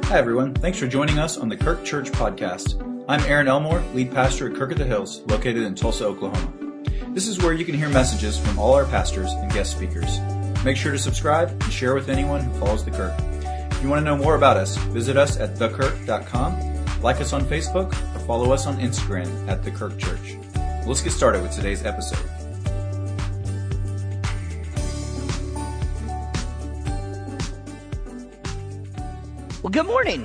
Hi everyone, thanks for joining us on the Kirk Church Podcast. I'm Aaron Elmore, lead pastor at Kirk at the Hills, located in Tulsa, Oklahoma. This is where you can hear messages from all our pastors and guest speakers. Make sure to subscribe and share with anyone who follows the Kirk. If you want to know more about us, visit us at thekirk.com, like us on Facebook, or follow us on Instagram at The Kirk Church. Let's get started with today's episode. Well, good morning.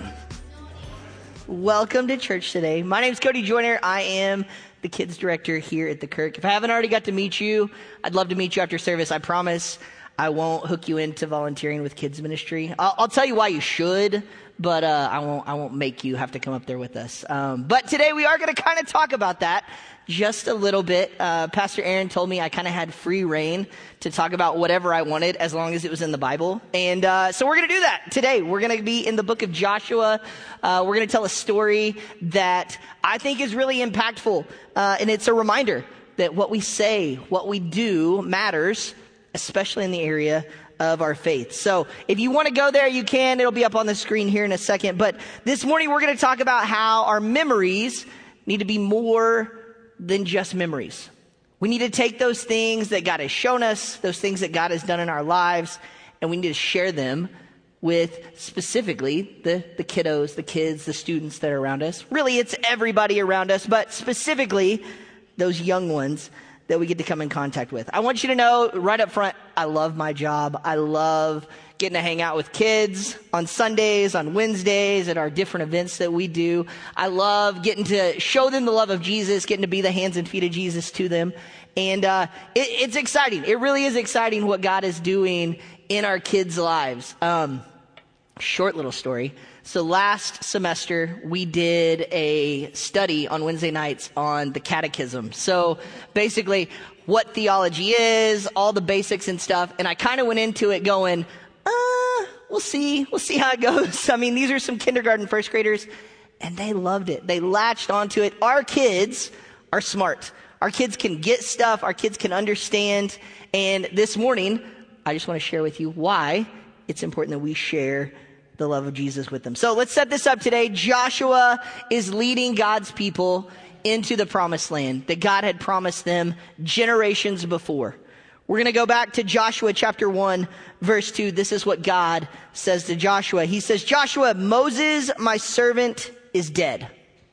Welcome to church today. My name is Cody Joyner. I am the kids director here at the Kirk. If I haven't already got to meet you, I'd love to meet you after service. I promise I won't hook you into volunteering with kids ministry. I'll tell you why you should, but I won't make you have to come up there with us. But today we are going to kind of talk about that just a little bit. Pastor Aaron told me I kind of had free reign to talk about whatever I wanted as long as it was in the Bible. And so we're going to do that today. We're going to be in the book of Joshua. We're going to tell a story that I think is really impactful. And it's a reminder that what we say, what we do matters, especially in the area of our faith. So if you want to go there, you can. It'll be up on the screen here in a second. But this morning, we're going to talk about how our memories need to be more than just memories. We need to take those things that God has shown us, those things that God has done in our lives, and we need to share them with specifically the kiddos, the kids, the students that are around us. Really, it's everybody around us, but specifically those young ones that we get to come in contact with. I want you to know right up front, I love my job. I love getting to hang out with kids on Sundays, on Wednesdays, at our different events that we do. I love getting to show them the love of Jesus, getting to be the hands and feet of Jesus to them. And it's exciting. It really is exciting what God is doing in our kids' lives. Short little story. So last semester, we did a study on Wednesday nights on the catechism. So basically, what theology is, all the basics and stuff. And I kind of went into it going, we'll see how it goes. I mean, these are some kindergarten first graders, and they loved it. They latched onto it. Our kids are smart. Our kids can get stuff. Our kids can understand. And this morning, I just want to share with you why it's important that we share the love of Jesus with them. So let's set this up today. Joshua is leading God's people into the promised land that God had promised them generations before. We're going to go back to Joshua chapter 1, verse 2. This is what God says to Joshua. He says, Joshua, Moses, my servant, is dead.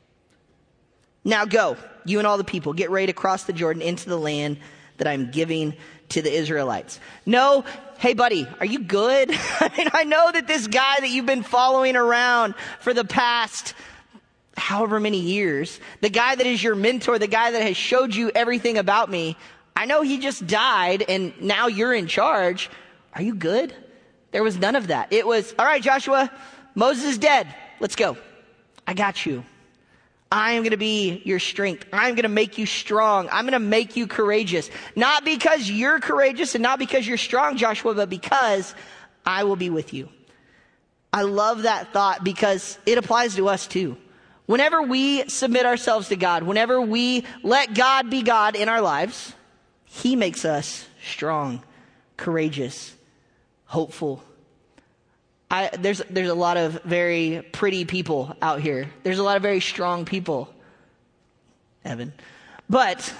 Now go, you and all the people, get ready to cross the Jordan into the land that I'm giving to the Israelites. No, hey buddy, are you good? I mean, I know that this guy that you've been following around for the past however many years, the guy that is your mentor, the guy that has showed you everything about me, I know he just died and now you're in charge. Are you good? There was none of that. It was, all right, Joshua, Moses is dead. Let's go. I got you. I am going to be your strength. I'm going to make you strong. I'm going to make you courageous. Not because you're courageous and not because you're strong, Joshua, but because I will be with you. I love that thought because it applies to us too. Whenever we submit ourselves to God, whenever we let God be God in our lives, He makes us strong, courageous, hopeful. There's a lot of very pretty people out here. There's a lot of very strong people, Evan. But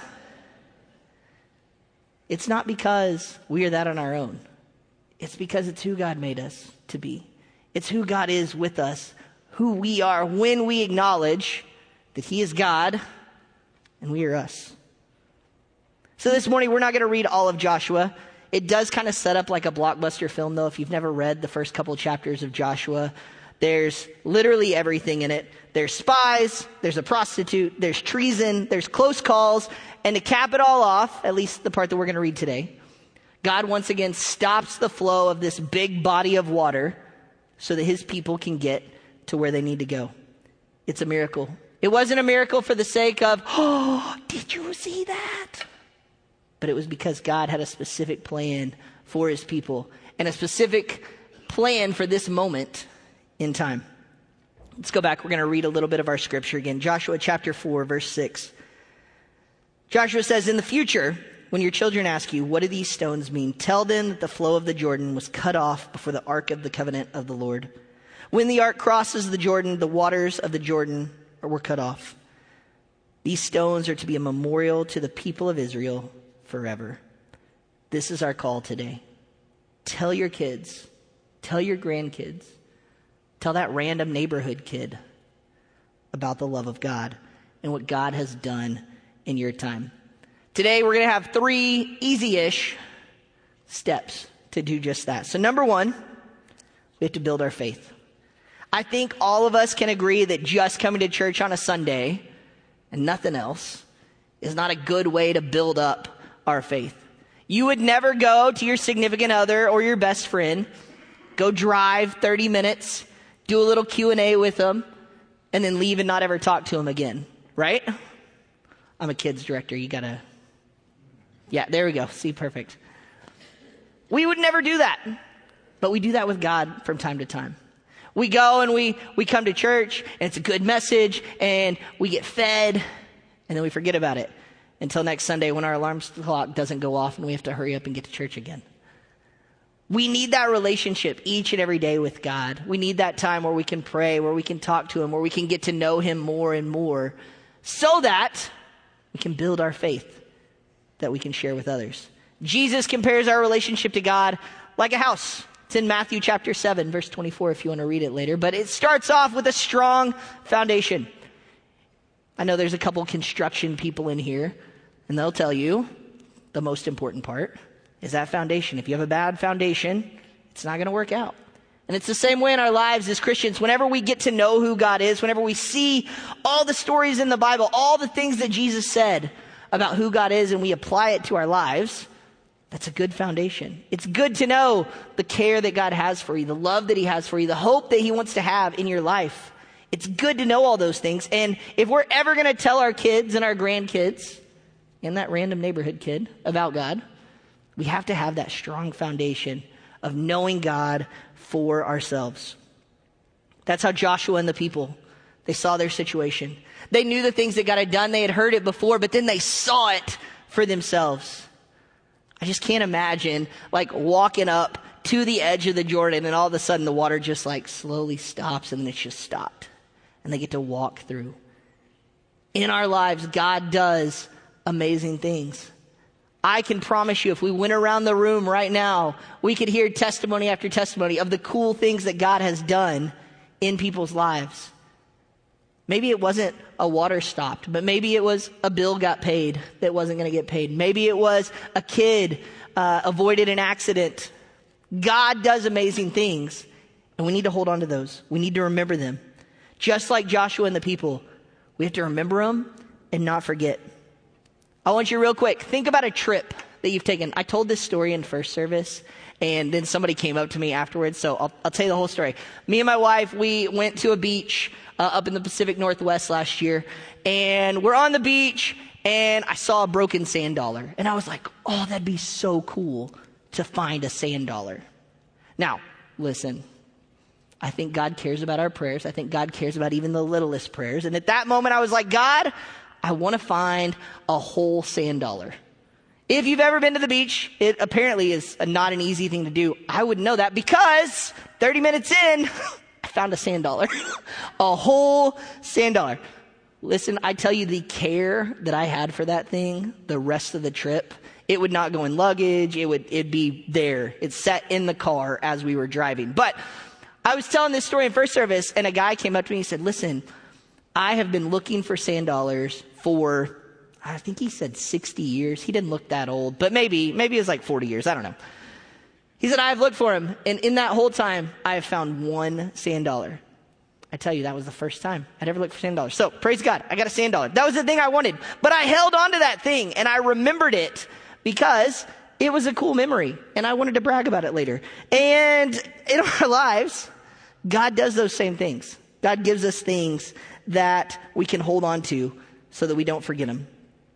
it's not because we are that on our own. It's because it's who God made us to be. It's who God is with us, who we are when we acknowledge that He is God and we are us. So this morning, we're not going to read all of Joshua. It does kind of set up like a blockbuster film, though. If you've never read the first couple chapters of Joshua, there's literally everything in it. There's spies, there's a prostitute, there's treason, there's close calls. And to cap it all off, at least the part that we're going to read today, God once again stops the flow of this big body of water so that His people can get to where they need to go. It's a miracle. It wasn't a miracle for the sake of, oh, did you see that? But it was because God had a specific plan for His people and a specific plan for this moment in time. Let's go back. We're going to read a little bit of our scripture again. Joshua chapter 4, verse 6. Joshua says, in the future, when your children ask you, what do these stones mean? Tell them that the flow of the Jordan was cut off before the ark of the covenant of the Lord. When the ark crosses the Jordan, the waters of the Jordan were cut off. These stones are to be a memorial to the people of Israel forever. This is our call today. Tell your kids, tell your grandkids, tell that random neighborhood kid about the love of God and what God has done in your time. Today, we're going to have 3 easy-ish steps to do just that. So number 1, we have to build our faith. I think all of us can agree that just coming to church on a Sunday and nothing else is not a good way to build up our faith. You would never go to your significant other or your best friend, go drive 30 minutes, do a little Q&A with them, and then leave and not ever talk to them again, right? I'm a kids director. You gotta, yeah, there we go. See, perfect. We would never do that, but we do that with God from time to time. We go and we come to church, and it's a good message, and we get fed, and then we forget about it until next Sunday when our alarm clock doesn't go off and we have to hurry up and get to church again. We need that relationship each and every day with God. We need that time where we can pray, where we can talk to Him, where we can get to know Him more and more so that we can build our faith that we can share with others. Jesus compares our relationship to God like a house. It's in Matthew chapter 7, verse 24, if you want to read it later. But it starts off with a strong foundation. I know there's a couple construction people in here, and they'll tell you the most important part is that foundation. If you have a bad foundation, it's not going to work out. And it's the same way in our lives as Christians. Whenever we get to know who God is, whenever we see all the stories in the Bible, all the things that Jesus said about who God is, and we apply it to our lives, that's a good foundation. It's good to know the care that God has for you, the love that He has for you, the hope that He wants to have in your life. It's good to know all those things. And if we're ever going to tell our kids and our grandkids and that random neighborhood kid about God, we have to have that strong foundation of knowing God for ourselves. That's how Joshua and the people, they saw their situation. They knew the things that God had done. They had heard it before, but then they saw it for themselves. I just can't imagine like walking up to the edge of the Jordan and all of a sudden the water just like slowly stops and then it's just stopped. And they get to walk through. In our lives, God does amazing things. I can promise you, if we went around the room right now, we could hear testimony after testimony of the cool things that God has done in people's lives. Maybe it wasn't a water stopped, but maybe it was a bill got paid that wasn't going to get paid. Maybe it was a kid avoided an accident. God does amazing things, and we need to hold on to those. We need to remember them. Just like Joshua and the people, we have to remember them and not forget. I want you real quick, think about a trip that you've taken. I told this story in first service, and then somebody came up to me afterwards, so I'll tell you the whole story. Me and my wife, we went to a beach up in the Pacific Northwest last year, and we're on the beach, and I saw a broken sand dollar, and I was like, oh, that'd be so cool to find a sand dollar. Now, listen, I think God cares about our prayers. I think God cares about even the littlest prayers, and at that moment, I was like, God, I want to find a whole sand dollar. If you've ever been to the beach, it apparently is not an easy thing to do. I wouldn't know that because 30 minutes in, I found a sand dollar. A whole sand dollar. Listen, I tell you the care that I had for that thing the rest of the trip. It would not go in luggage. It'd be there. It's set in the car as we were driving. But I was telling this story in first service, and a guy came up to me and said, listen, I have been looking for sand dollars for, I think he said 60 years. He didn't look that old, but maybe it was like 40 years. I don't know. He said, I've looked for him. And in that whole time, I have found one sand dollar. I tell you, that was the first time I'd ever looked for sand dollars. So praise God, I got a sand dollar. That was the thing I wanted, but I held on to that thing and I remembered it because it was a cool memory and I wanted to brag about it later. And in our lives, God does those same things. God gives us things that we can hold on to so that we don't forget them.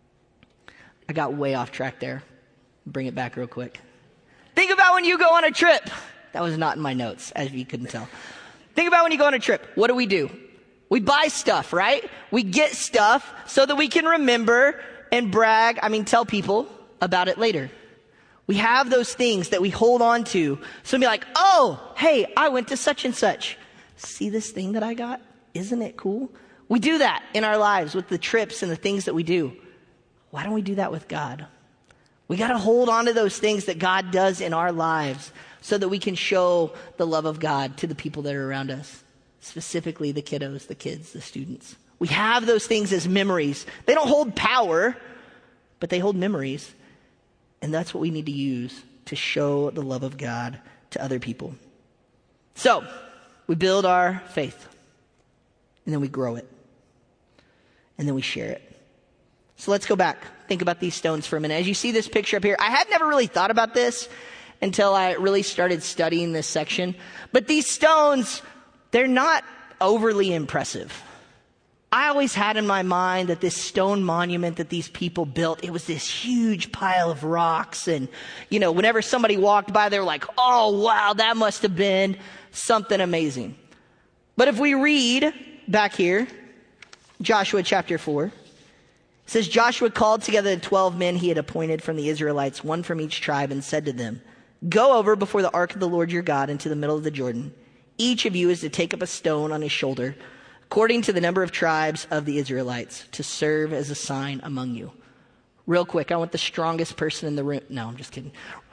I got way off track there. Bring it back real quick. Think about when you go on a trip. That was not in my notes, as you couldn't tell. Think about when you go on a trip. What do? We buy stuff, right? We get stuff so that we can remember and brag, tell people about it later. We have those things that we hold on to. So be like, oh, hey, I went to such and such. see this thing that I got? Isn't it cool? We do that in our lives with the trips and the things that we do. Why don't we do that with God? We got to hold on to those things that God does in our lives so that we can show the love of God to the people that are around us, specifically the kiddos, the kids, the students. We have those things as memories. They don't hold power, but they hold memories. And that's what we need to use to show the love of God to other people. So, we build our faith, and then we grow it, and then we share it. So let's go back. Think about these stones for a minute. As you see this picture up here, I had never really thought about this until I really started studying this section. But these stones, they're not overly impressive. I always had in my mind that this stone monument that these people built, it was this huge pile of rocks. And, whenever somebody walked by, they were like, oh, wow, that must have been something amazing. But if we read back here, Joshua chapter 4, it says, Joshua called together the 12 men he had appointed from the Israelites, one from each tribe, and said to them, go over before the ark of the Lord your God into the middle of the Jordan. Each of you is to take up a stone on his shoulder, according to the number of tribes of the Israelites, to serve as a sign among you. Real quick, I want the strongest person in the room. No, I'm just kidding.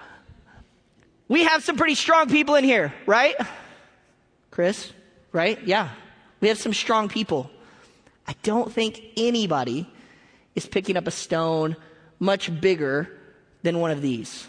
We have some pretty strong people in here, right? Chris, right? Yeah. We have some strong people. I don't think anybody is picking up a stone much bigger than one of these.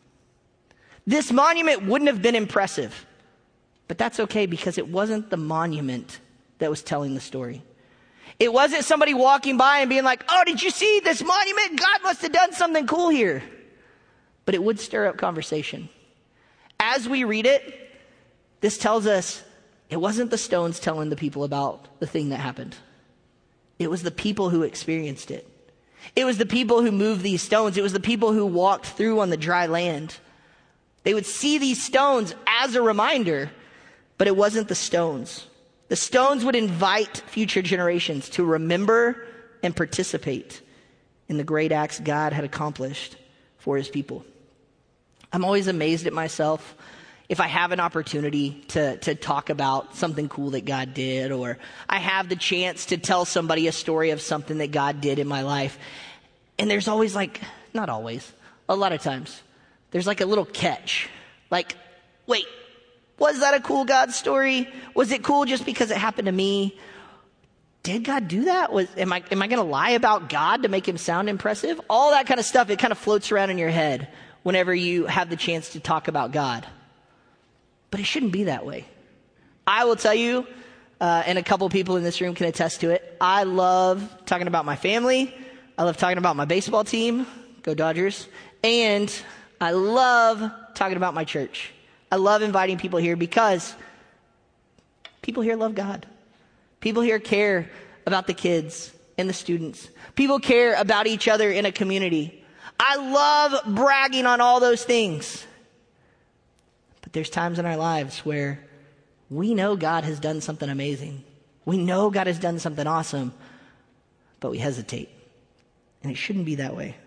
This monument wouldn't have been impressive, but that's okay because it wasn't the monument that was telling the story. It wasn't somebody walking by and being like, oh, did you see this monument? God must have done something cool here. But it would stir up conversation. As we read it, this tells us it wasn't the stones telling the people about the thing that happened. It was the people who experienced it. It was the people who moved these stones. It was the people who walked through on the dry land. They would see these stones as a reminder, but it wasn't the stones. The stones would invite future generations to remember and participate in the great acts God had accomplished for his people. I'm always amazed at myself if I have an opportunity to talk about something cool that God did, or I have the chance to tell somebody a story of something that God did in my life. And there's always not always, a lot of times, there's a little catch. Wait, was that a cool God story? Was it cool just because it happened to me? Did God do that? Am I going to lie about God to make him sound impressive? All that kind of stuff, it kind of floats around in your head whenever you have the chance to talk about God. But it shouldn't be that way. I will tell you, and a couple people in this room can attest to it, I love talking about my family. I love talking about my baseball team. Go Dodgers. And I love talking about my church. I love inviting people here because people here love God. People here care about the kids and the students. People care about each other in a community. I love bragging on all those things. But there's times in our lives where we know God has done something amazing. We know God has done something awesome, but we hesitate. And it shouldn't be that way.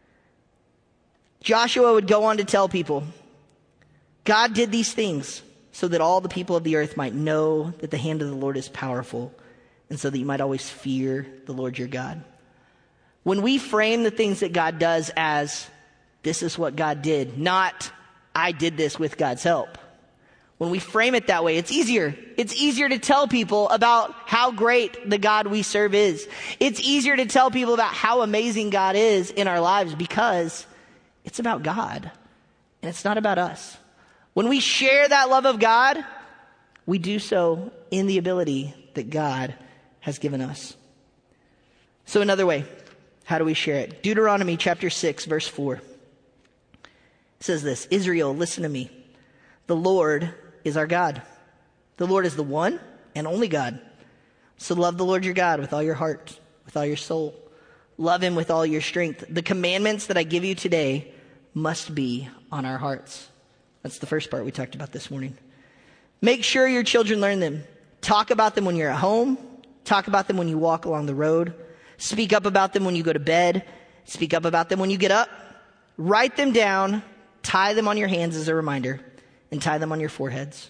Joshua would go on to tell people, God did these things so that all the people of the earth might know that the hand of the Lord is powerful, and so that you might always fear the Lord your God. When we frame the things that God does as, this is what God did, not, I did this with God's help. When we frame it that way, it's easier. It's easier to tell people about how great the God we serve is. It's easier to tell people about how amazing God is in our lives because it's about God and it's not about us. When we share that love of God, we do so in the ability that God has given us. So another way, how do we share it? Deuteronomy chapter 6, verse 4. It says this, Israel, listen to me. The Lord is our God. The Lord is the one and only God. So love the Lord your God with all your heart, with all your soul. Love him with all your strength. The commandments that I give you today must be on our hearts. That's the first part we talked about this morning. Make sure your children learn them. Talk about them when you're at home. Talk about them when you walk along the road. Speak up about them when you go to bed. Speak up about them when you get up. Write them down. Tie them on your hands as a reminder. And tie them on your foreheads.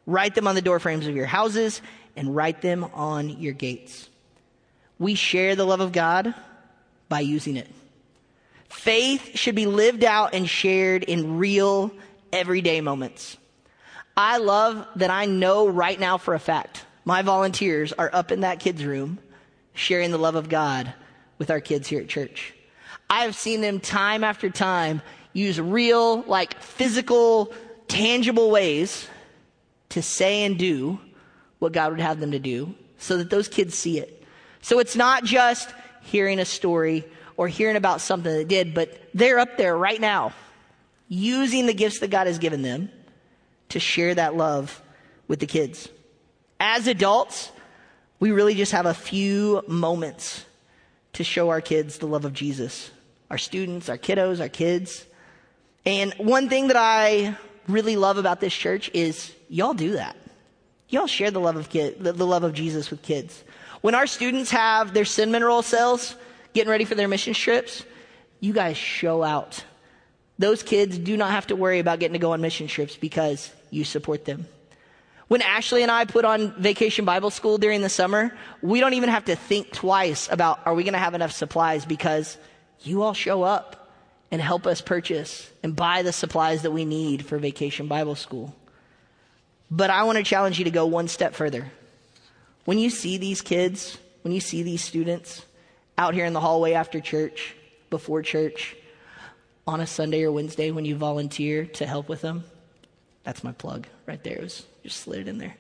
Write them on the door frames of your houses and write them on your gates. We share the love of God by using it. Faith should be lived out and shared in real, everyday moments. I love that I know right now for a fact my volunteers are up in that kids' room sharing the love of God with our kids here at church. I have seen them time after time use real, like physical, tangible ways to say and do what God would have them to do so that those kids see it. So it's not just hearing a story or hearing about something they did, but they're up there right now using the gifts that God has given them to share that love with the kids. As adults, we really just have a few moments to show our kids the love of Jesus. Our students, our kiddos, our kids. And one thing that I really love about this church is y'all do that. Y'all share the love of Jesus with kids. When our students have their cinnamon roll sales, getting ready for their mission trips, you guys show out. Those kids do not have to worry about getting to go on mission trips because you support them. When Ashley and I put on Vacation Bible School during the summer, we don't even have to think twice about, are we going to have enough supplies? Because you all show up and help us purchase and buy the supplies that we need for Vacation Bible School. But I want to challenge you to go one step further. When you see these kids, when you see these students out here in the hallway after church, before church, on a Sunday or Wednesday when you volunteer to help with them, that's my plug right there. It was just slid it in there.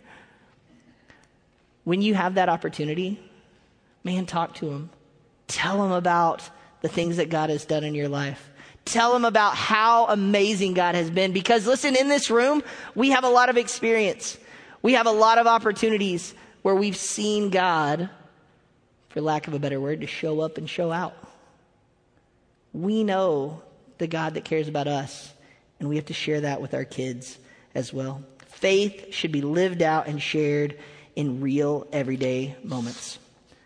When you have that opportunity, man, talk to them. Tell them about the things that God has done in your life. Tell them about how amazing God has been. Because listen, in this room, we have a lot of experience. We have a lot of opportunities where we've seen God, for lack of a better word, to show up and show out. We know the God that cares about us, and we have to share that with our kids as well. Faith should be lived out and shared in real, everyday moments.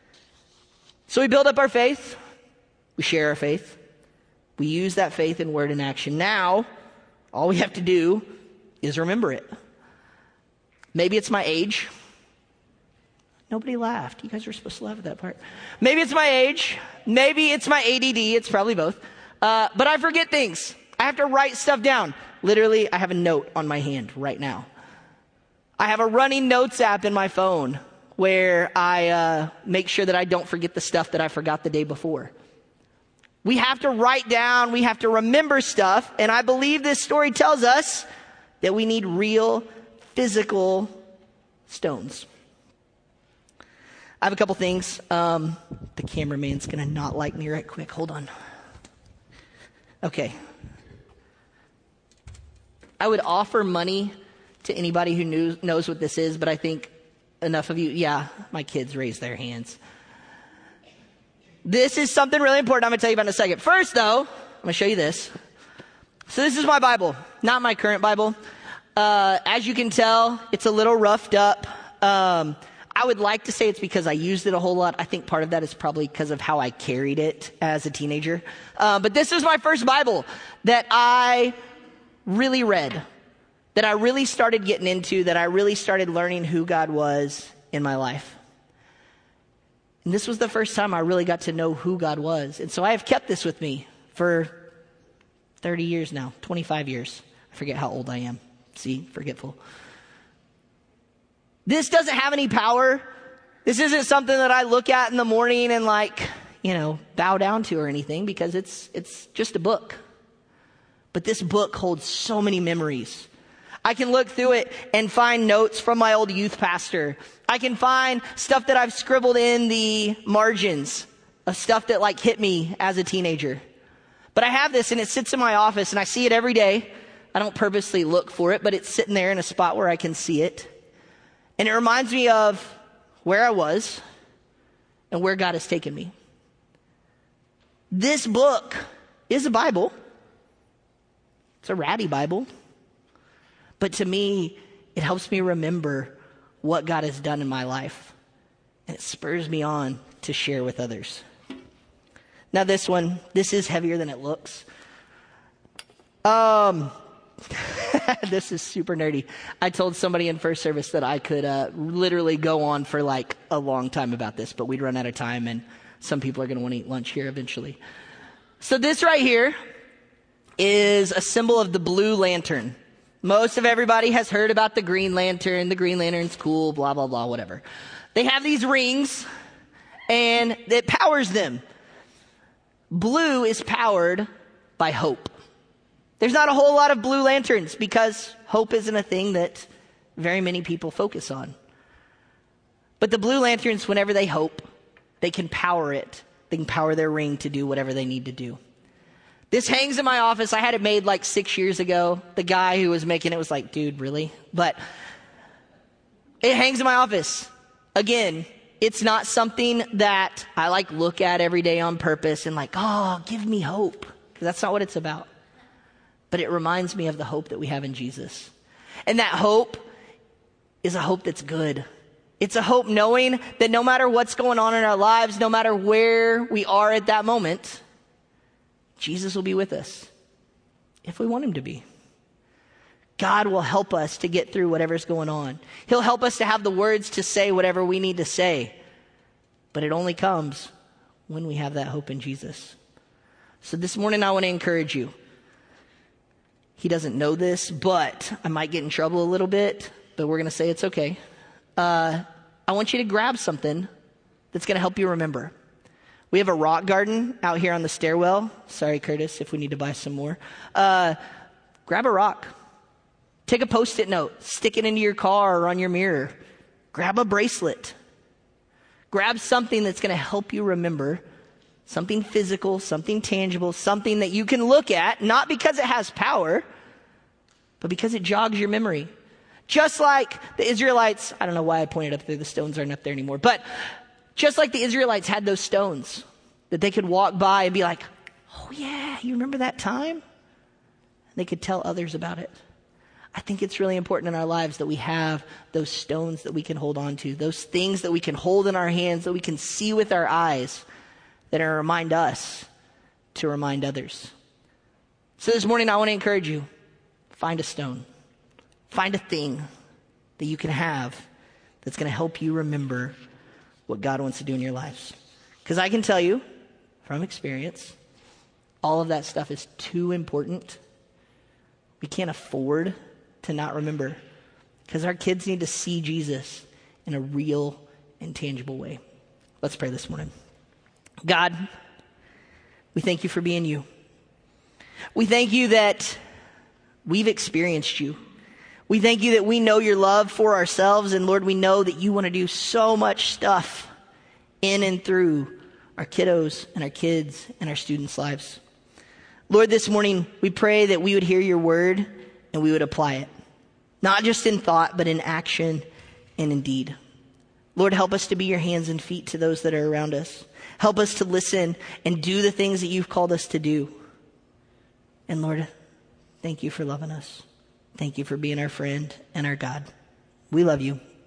So we build up our faith. We share our faith. We use that faith in word and action. Now, all we have to do is remember it. Maybe it's my age. Nobody laughed. You guys were supposed to laugh at that part. Maybe it's my age. Maybe it's my ADD. It's probably both. But I forget things. I have to write stuff down. Literally, I have a note on my hand right now. I have a running notes app in my phone where I make sure that I don't forget the stuff that I forgot the day before. We have to write down, we have to remember stuff, and I believe this story tells us that we need real, physical stones. I have a couple things. The cameraman's going to not like me right quick. Hold on. Okay. I would offer money to anybody who knows what this is, but I think enough of you, yeah, my kids raised their hands. This is something really important I'm going to tell you about in a second. First, though, I'm going to show you this. So this is my Bible, not my current Bible. As you can tell, it's a little roughed up. I would like to say it's because I used it a whole lot. I think part of that is probably because of how I carried it as a teenager. But this is my first Bible that I really read, that I really started getting into, that I really started learning who God was in my life. And this was the first time I really got to know who God was. And so I have kept this with me for 30 years now, 25 years. I forget how old I am. See, forgetful. This doesn't have any power. This isn't something that I look at in the morning and bow down to or anything, because it's just a book. But this book holds so many memories. I can look through it and find notes from my old youth pastor. I can find stuff that I've scribbled in the margins of stuff that hit me as a teenager. But I have this and it sits in my office and I see it every day. I don't purposely look for it, but it's sitting there in a spot where I can see it. And it reminds me of where I was and where God has taken me. This book is a Bible. It's a ratty Bible. But to me, it helps me remember what God has done in my life. And it spurs me on to share with others. Now this is heavier than it looks. This is super nerdy. I told somebody in first service that I could literally go on for like a long time about this, but we'd run out of time, and some people are going to want to eat lunch here eventually. So this right here is a symbol of the blue lantern. Most of everybody has heard about the green lantern. The green lantern's cool, blah, blah, blah, whatever. They have these rings, and it powers them. Blue is powered by hope. There's not a whole lot of blue lanterns because hope isn't a thing that very many people focus on. But the blue lanterns, whenever they hope, they can power it. They can power their ring to do whatever they need to do. This hangs in my office. I had it made like 6 years ago. The guy who was making it was like, dude, really? But it hangs in my office. Again, it's not something that I like look at every day on purpose and like, oh, give me hope. Because that's not what it's about. But it reminds me of the hope that we have in Jesus. And that hope is a hope that's good. It's a hope knowing that no matter what's going on in our lives, no matter where we are at that moment, Jesus will be with us if we want him to be. God will help us to get through whatever's going on. He'll help us to have the words to say whatever we need to say. But it only comes when we have that hope in Jesus. So this morning I want to encourage you. He doesn't know this, but I might get in trouble a little bit, but we're going to say it's okay. I want you to grab something that's going to help you remember. We have a rock garden out here on the stairwell. Sorry, Curtis, if we need to buy some more. Grab a rock. Take a Post-it note. Stick it into your car or on your mirror. Grab a bracelet. Grab something that's going to help you remember. Something physical, something tangible, something that you can look at, not because it has power, but because it jogs your memory. Just like the Israelites, I don't know why I pointed up there, the stones aren't up there anymore, but just like the Israelites had those stones that they could walk by and be like, oh yeah, you remember that time? And they could tell others about it. I think it's really important in our lives that we have those stones that we can hold on to, those things that we can hold in our hands, that we can see with our eyes, that are remind us to remind others. So this morning I want to encourage you, find a stone. Find a thing that you can have that's going to help you remember what God wants to do in your lives. Because I can tell you from experience, all of that stuff is too important. We can't afford to not remember because our kids need to see Jesus in a real and tangible way. Let's pray this morning. God, we thank you for being you. We thank you that we've experienced you. We thank you that we know your love for ourselves. And Lord, we know that you want to do so much stuff in and through our kiddos and our kids and our students' lives. Lord, this morning we pray that we would hear your word and we would apply it. Not just in thought, but in action and in deed. Lord, help us to be your hands and feet to those that are around us. Help us to listen and do the things that you've called us to do. And Lord, thank you for loving us. Thank you for being our friend and our God. We love you.